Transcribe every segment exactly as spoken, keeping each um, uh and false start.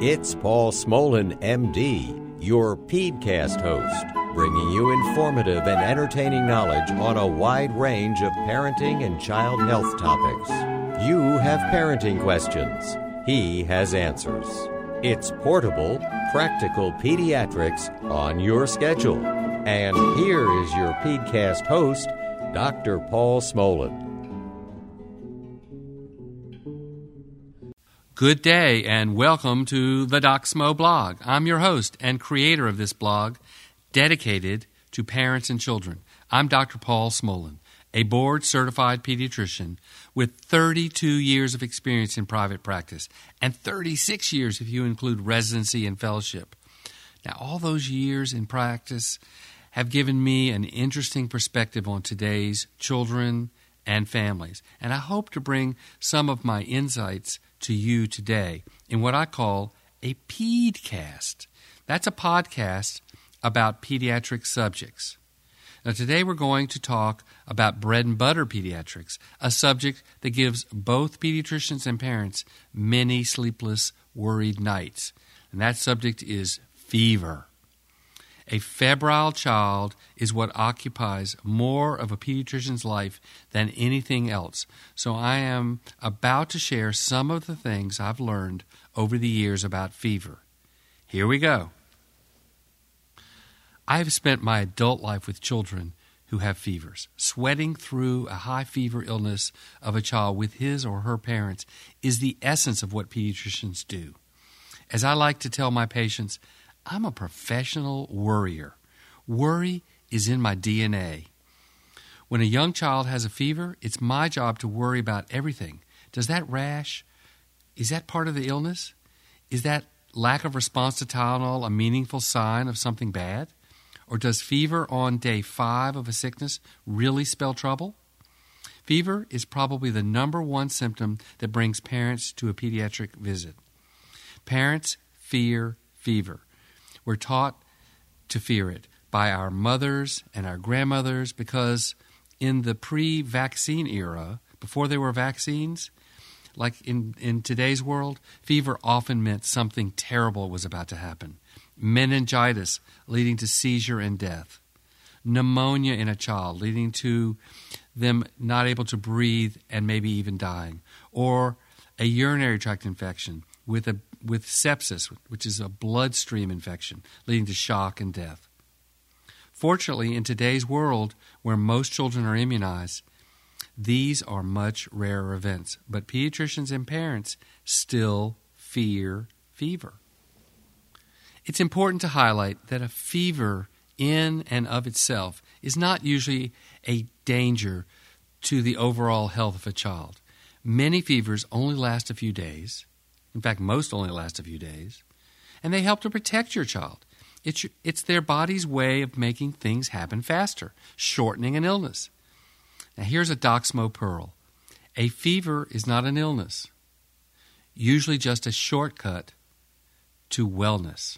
It's Paul Smolin, M D, your PedsCast host, bringing you informative and entertaining knowledge on a wide range of parenting and child health topics. You have parenting questions. He has answers. It's portable, practical pediatrics on your schedule. And here is your PedsCast host, Doctor Paul Smolin. Good day and welcome to the Doc Smo blog. I'm your host and creator of this blog dedicated to parents and children. I'm Doctor Paul Smolin, a board-certified pediatrician with thirty-two years of experience in private practice and thirty-six years if you include residency and fellowship. Now, all those years in practice have given me an interesting perspective on today's children and families, and I hope to bring some of my insights to you today in what I call a PedsCast. That's a podcast about pediatric subjects. Now, today we're going to talk about bread and butter pediatrics, a subject that gives both pediatricians and parents many sleepless, worried nights. And that subject is fever. A febrile child is what occupies more of a pediatrician's life than anything else. So I am about to share some of the things I've learned over the years about fever. Here we go. I have spent my adult life with children who have fevers. Sweating through a high fever illness of a child with his or her parents is the essence of what pediatricians do. As I like to tell my patients, I'm a professional worrier. Worry is in my D N A. When a young child has a fever, it's my job to worry about everything. Does that rash, is that part of the illness? Is that lack of response to Tylenol a meaningful sign of something bad? Or does fever on day five of a sickness really spell trouble? Fever is probably the number one symptom that brings parents to a pediatric visit. Parents fear fever. We're taught to fear it by our mothers and our grandmothers because in the pre-vaccine era, before there were vaccines, like in, in today's world, fever often meant something terrible was about to happen. Meningitis leading to seizure and death. Pneumonia in a child leading to them not able to breathe and maybe even dying. Or a urinary tract infection with a with sepsis, which is a bloodstream infection, leading to shock and death. Fortunately, in today's world, where most children are immunized, these are much rarer events. But pediatricians and parents still fear fever. It's important to highlight that a fever in and of itself is not usually a danger to the overall health of a child. Many fevers only last a few days. In fact, most only last a few days. And they help to protect your child. It's, it's their body's way of making things happen faster, shortening an illness. Now, here's a Doc Smo pearl. A fever is not an illness, usually just a shortcut to wellness.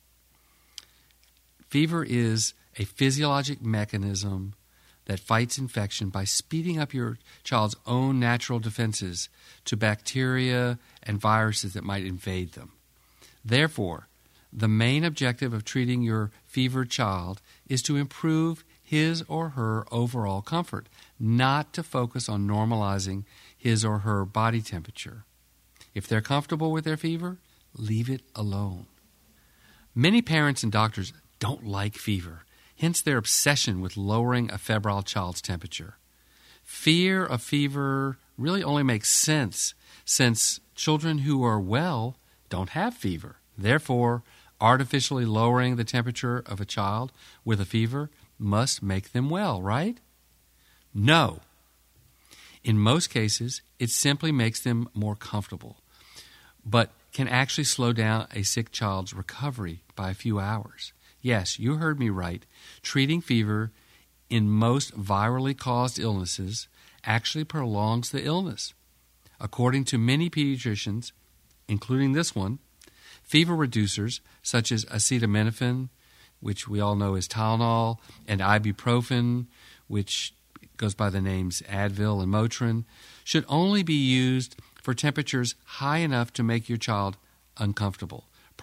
Fever is a physiologic mechanism that fights infection by speeding up your child's own natural defenses to bacteria and viruses that might invade them. Therefore, the main objective of treating your fevered child is to improve his or her overall comfort, not to focus on normalizing his or her body temperature. If they're comfortable with their fever, leave it alone. Many parents and doctors don't like fever. Hence their obsession with lowering a febrile child's temperature. Fear of fever really only makes sense since children who are well don't have fever. Therefore, artificially lowering the temperature of a child with a fever must make them well, right? No. In most cases, it simply makes them more comfortable, but can actually slow down a sick child's recovery by a few hours. Yes, you heard me right. Treating fever in most virally caused illnesses actually prolongs the illness. According to many pediatricians, including this one, fever reducers such as acetaminophen, which we all know as Tylenol, and ibuprofen, which goes by the names Advil and Motrin, should only be used for temperatures high enough to make your child uncomfortable.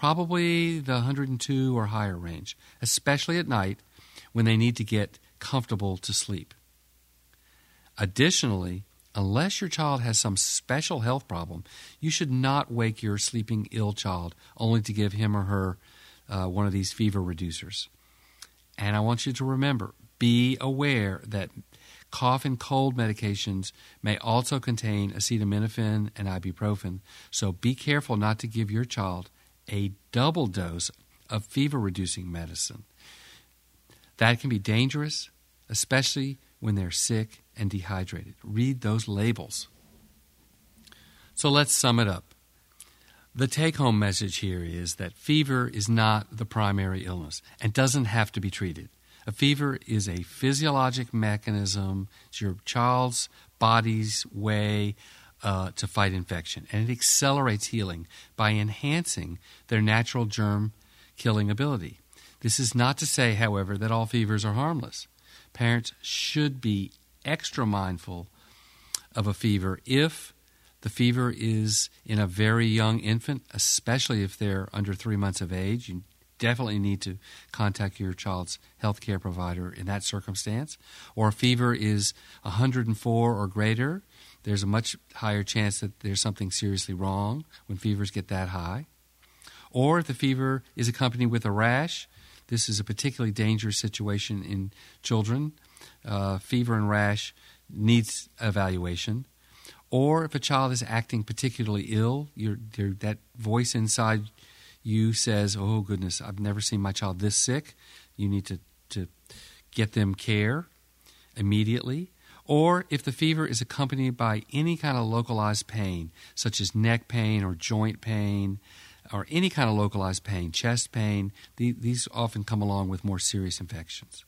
probably the one hundred two or higher range, especially at night when they need to get comfortable to sleep. Additionally, unless your child has some special health problem, you should not wake your sleeping ill child only to give him or her uh, one of these fever reducers. And I want you to remember, be aware that cough and cold medications may also contain acetaminophen and ibuprofen, so be careful not to give your child a double dose of fever-reducing medicine. That can be dangerous, especially when they're sick and dehydrated. Read those labels. So let's sum it up. The take-home message here is that fever is not the primary illness and doesn't have to be treated. A fever is a physiologic mechanism. It's your child's body's way uh, to fight infection, and it accelerates healing by enhancing their natural germ-killing ability. This is not to say, however, that all fevers are harmless. Parents should be extra mindful of a fever if the fever is in a very young infant, especially if they're under three months of age. You definitely need to contact your child's health care provider in that circumstance. Or if fever is one hundred four or greater, there's a much higher chance that there's something seriously wrong when fevers get that high. Or if the fever is accompanied with a rash, this is a particularly dangerous situation in children. Uh, fever and rash needs evaluation. Or if a child is acting particularly ill, you're, you're, that voice inside you says, oh, goodness, I've never seen my child this sick. You need to, to get them care immediately. Or if the fever is accompanied by any kind of localized pain, such as neck pain or joint pain, or any kind of localized pain, chest pain, these often come along with more serious infections.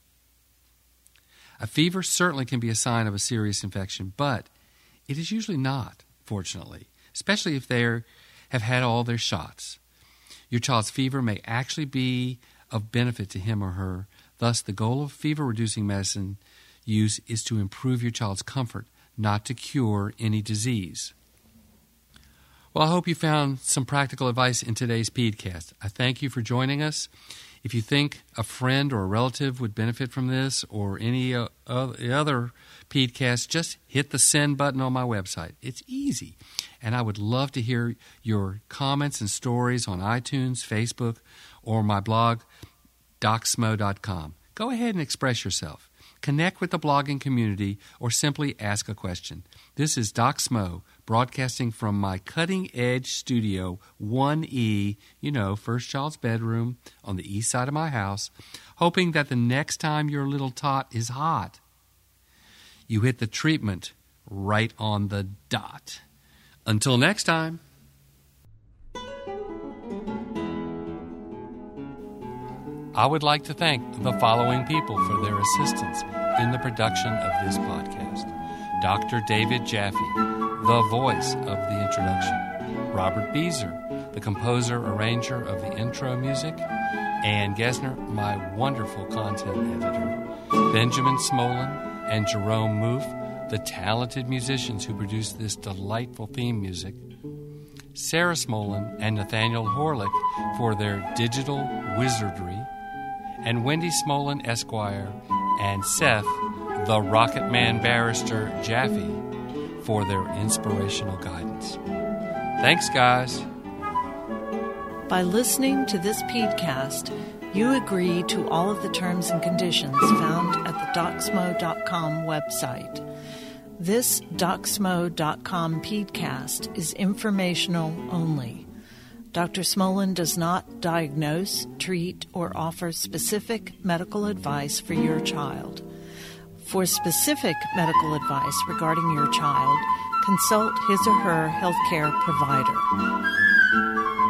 A fever certainly can be a sign of a serious infection, but it is usually not, fortunately, especially if they have had all their shots. Your child's fever may actually be of benefit to him or her. Thus, the goal of fever-reducing medicine use is to improve your child's comfort, not to cure any disease. Well, I hope you found some practical advice in today's PedsCast. I thank you for joining us. If you think a friend or a relative would benefit from this or any uh, other PedsCast, just hit the send button on my website. It's easy. And I would love to hear your comments and stories on iTunes, Facebook, or my blog, doc smo dot com. Go ahead and express yourself. Connect with the blogging community or simply ask a question. This is Doc Smo, broadcasting from my cutting-edge studio, one E, you know, first child's bedroom on the east side of my house, hoping that the next time your little tot is hot, you hit the treatment right on the dot. Until next time. I would like to thank the following people for their assistance in the production of this podcast. Doctor David Jaffe, the voice of the introduction. Robert Beezer, the composer, arranger of the intro music. Ann Gesner, my wonderful content editor. Benjamin Smolin and Jerome Moof, the talented musicians who produced this delightful theme music. Sarah Smolin and Nathaniel Horlick for their digital wizardry. And Wendy Smolin, Esquire, and Seth, the Rocket Man Barrister Jaffe, for their inspirational guidance. Thanks, guys. By listening to this PedsCast, you agree to all of the terms and conditions found at the doc smo dot com website. This doc smo dot com PedsCast is informational only. Doctor Smolin does not diagnose, treat, or offer specific medical advice for your child. For specific medical advice regarding your child, consult his or her healthcare provider.